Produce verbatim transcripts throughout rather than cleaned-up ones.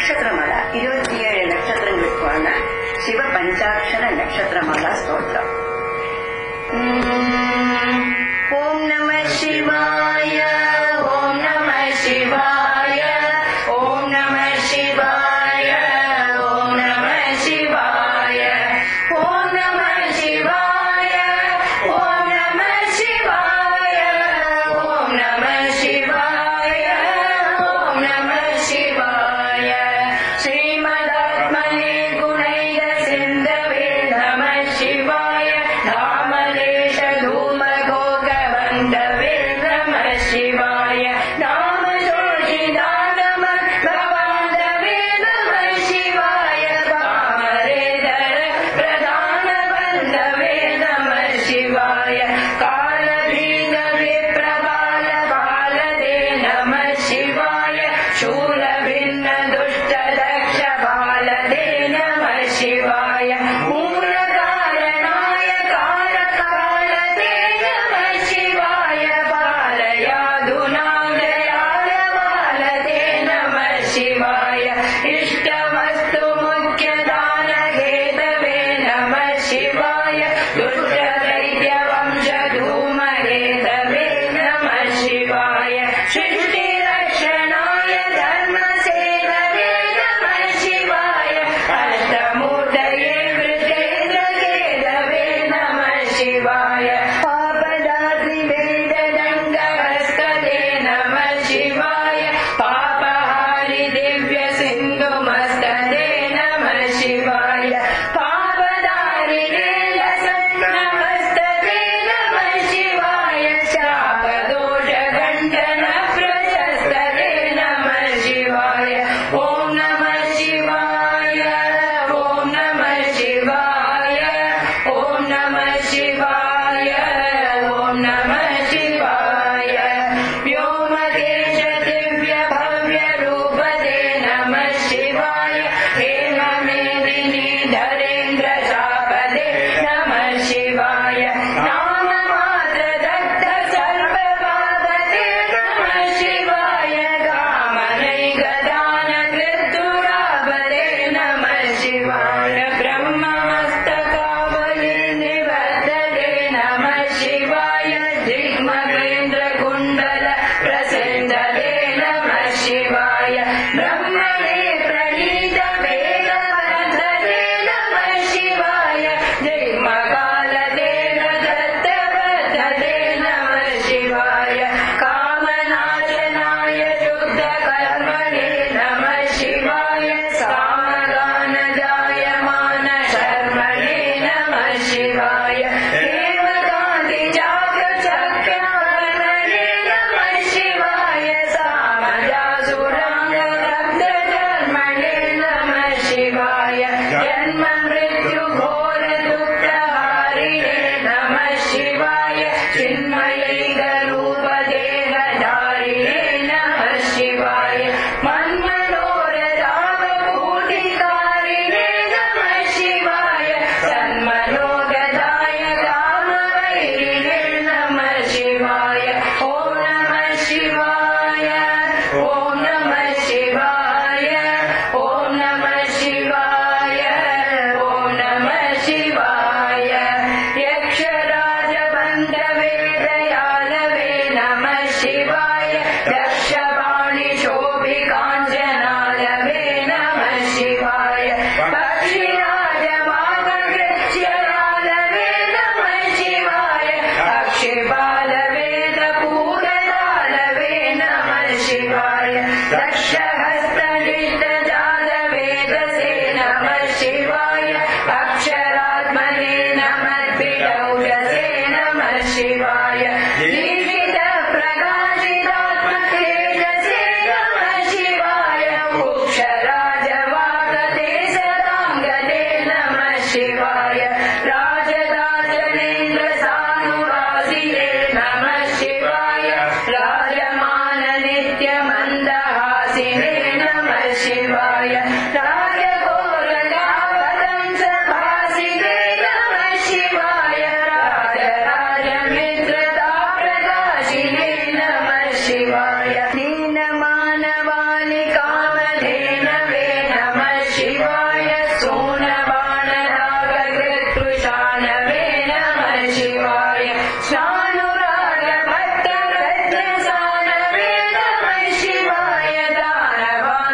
நட்சத்திரமாலா இருபத்தி ஏழு நட்சத்திரங்களுக்கான சிவ பஞ்சாட்சர நட்சத்திரமாலா ஸ்தோத்திரம். ஓம் நம சிவாய, ஓம் நம சிவாய, ஓம் நம சிவாய, ஓம் நம சிவாய, ஓம் நம சிவாய, ஓம் நம சிவாய, ஓம் நம சிவாய, ஓம் நம சிவாய. ஸ்ரீமதாத்மனே குணைத சிந்தவே நம சிவாய. நாமலேஷ தூமகோக வந்தவே நம சிவாய. நாம ஜோஷிதானம பவாந்தவே நம சிவாய. காமரேதர பிரதான வந்தவே நம சிவாய. காலதீன விப்ரபால பாலதே நம சிவாய. சூலபின்ன துஷ்ட தக்ஷ பாலதே நம சிவாய. மூல காரணாய கால காலதே நம சிவாய. பாலயாதுனாதயாய பாலதே நம சிவாய. இஷ்டவஸ்து முக்கிய தான கேதவே நம சிவாய. துஷ்ட தைத்ய வம்ச தூம கேதவே நம சிவாய. சிருஷ்டி ரக்ஷணாய தர்ம சேதவே நம சிவாய. அஷ்டமூர்த்தயே விருத்தேந்திர கேதவே நம சிவாய. பாபதாத்ரி வேத தங்க ஹஸ்ததே நம சிவாய. பாபஹாரி திவ்ய சிந்து மஸ்ததே நம சிவாய. பாபதாரி வேத சன்னமஸ்ததே நம சிவாய. சாபதோஷ கண்டன பிரசஸ்ததே நம சிவாய. ஓம் நம சிவாய, ஓம் நம சிவாய, ஓம் நம சிவாய, ஓம் நம சிவாய. व्योमकेश दिव्य भव्य रूपदे नमः शिवाय. हेममेदिनी धरेन्द्र शापदे नमः शिवाय. नाममात्र दत्त सर्वपापदे नमः शिवाय. कामनैकदान कृतुरापदे नमः शिवाय. ब्रह्ममस्तकावली निवर्तते नमः शिवाय. दिग्मगेन्द्र कुण्डल प्रसिद्धते नमः शिवाय. ब्रह्मणे प्रणीत वेद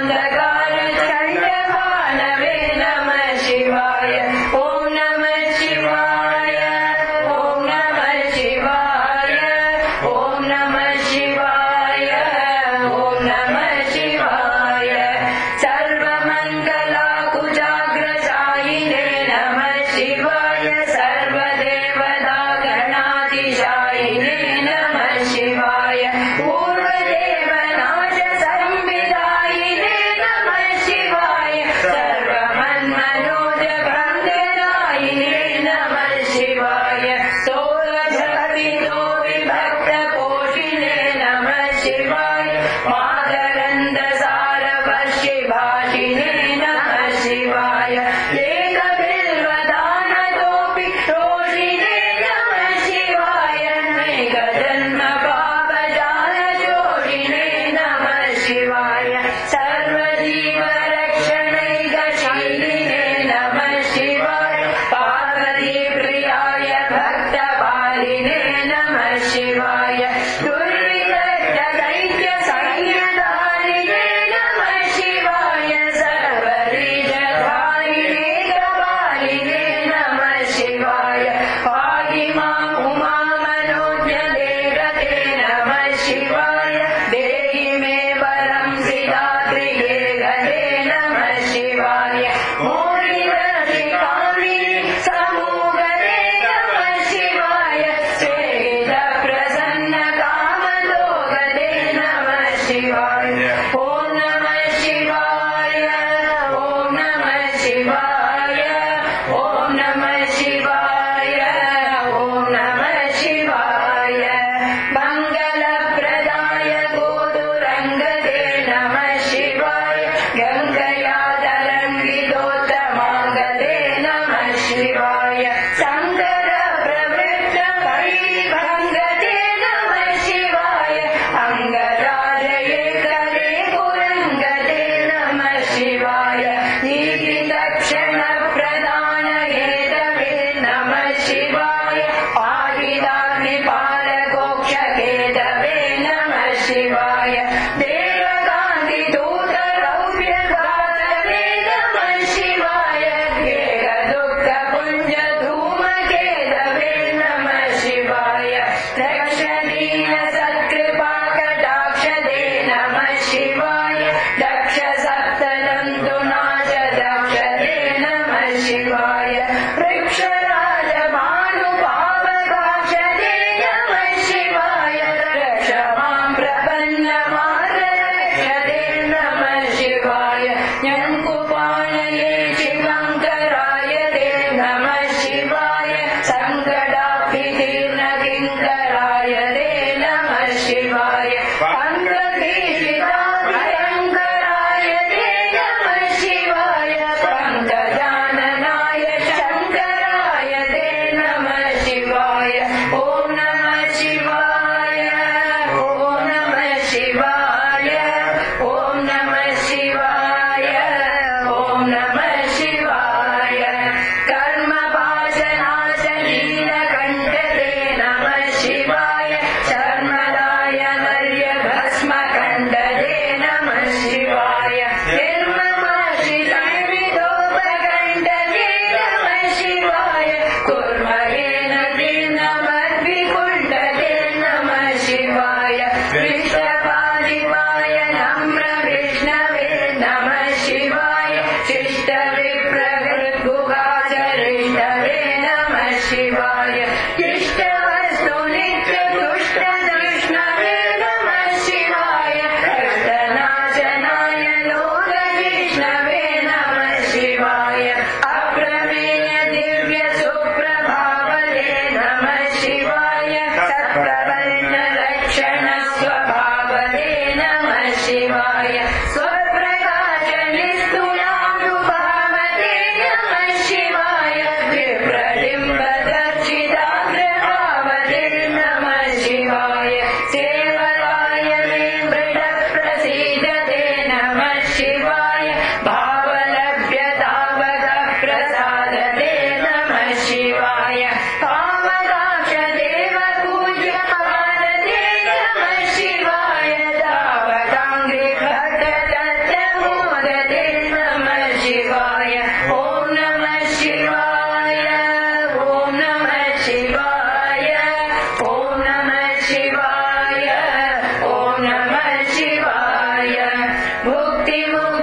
अंधकार चंडभानवे नमः शिवाय ओम नमः शिवाय ओम नमः शिवाय ओम नमः शिवाय ओम नमः शिवाय सर्वमंगला कुजाग्रशायिने नमः शिवाय सर्वदेवता गणाधिशायिने नमः शिवाय पूर्वदेवनाश संविदायिने नमः शिवाय सर्वमन्मनोज भङ्गदायिने नमः शिवाय सोलजगतितो विभक्तपोषिणे नमः शिवाय मादरन्दसारवर्षिभाषिणे नमः शिवाय एकबिल्वदानतोऽपि रोषिणे नमः शिवाय मेघजन्मपापजालजोषिणे नमः शिवाय सर्वजीवरक्षणैकशीलिने नमः शिवाय पार्वतीप्रियाय भक्तपालिने नमः शिवाय दुर्विदग्धदैत्यसंज्ञधारिणे नमः शिवाय सर्वरीजधारिणे कपालिने नमः शिवाय पाहि माम् उमामनोज्ञदेवते नमः शिवाय देहि मे वरं सिद्धात्रिये गते नमः शिवाय मोरिदधिकामिनि समूहते नमः शिवाय स्वेदप्रसन्नकामदोगते नमः शिवाय ओम नमः शिवाय ओम नमः शिवाय ओम नमः शिवाय ओम नमः शिवाय मङ्गलप्रदाय गोदुरङ्गते नमः शिवाय गङ्गया तरङ्गितोत्तमाङ्गते नमः शिवाय शङ्करप्रवृत्तकैर्भङ्गते नमः शिवाय अङ्गराजयेकरे पुरङ्गते नमः शिवाय नीतिदक्षिणप्रदानहेतवे नमः शिवाय आहिताग्निपालकोक्षकेतवे नमः शिवाय देवकान्तिदूतरौप्यघातवे नमः शिवाय एकदुःखपुञ्जधूमकेतवे नमः शिवाय दक्षदीनसत्कृपाकटाक्षदे नमः शिवाय दक्षसप्तदन्तुनाशदक्षदे नमः शिवाय वृक्षराजभानुपावकाक्षदे नमः शिवाय रक्ष मां प्रपन्नमार्गरक्षदे नमः शिवाय ञङ्कुपाणये शिवङ्कराय ते नमः शिवाय सङ्कटाभितीर्णकिङ्कराय ते नमः शिवाय पङ्कभीषिताभयङ्कराय ते नमः शिवाय पङ्कजाननाय शङ्कराय ते नमः शिवाय ओम नमः शिवाय ओम नमः शिवाय ओम नमः शिवाय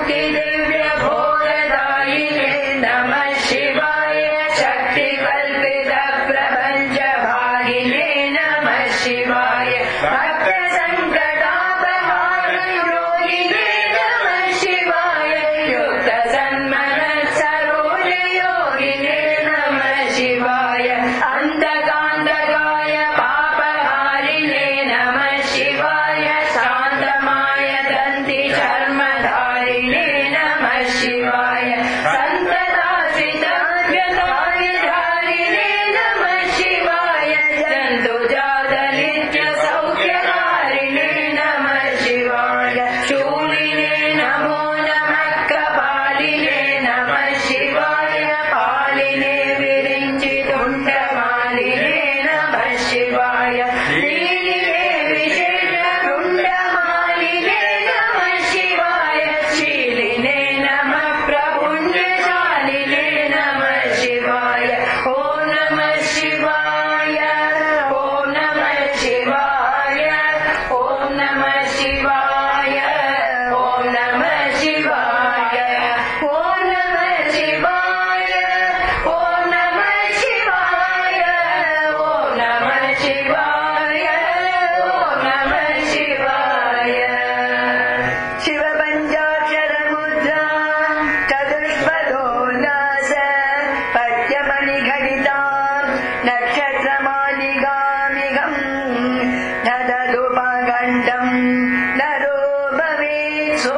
शक्ति दिव्य भोगदायिने नमः शिवाय शक्ति कल्पित प्रपंच भागिने नमः शिवाय भक्त संकटापहार योगिने नमः शिवाय युक्त सन्मन सरोज योगिने नमः शिवाय अंतकांतकाय पापहारिणे नमः शिवाय शांतमाय दंति धर्मधारिणे नमः शिवाय संतदासिताव्यताविधारिणे नमः शिवाय जन्तुजात नित्य सौख्यकारिणे नमः शिवाय शूलिने नमो नमः कपालिने नमः शिवाय पालिने विरिञ्चि तुण्डमालिने नमः शिवाय लीलिने विशेष तुण्डमालिने नमः शिवाय शीलिने नमः प्रपुण्यशालिने नमः शिवाय ॐ नमः शिवाय ॐ नमः शिवाय ॐ नमः शिवाय ॐ नमः शिवाय ॐ नमः शिवाय ॐ नमः शिवाय ॐ नमः शिवाय ॐ नमः शिवाय शिवपञ्चाक्षरमुद्रा चतुष्पदोल्लास पद्यमणिघटिता नक्षत्रमालिकामिगम् नददुपगण्डम् नरो भवेत् सो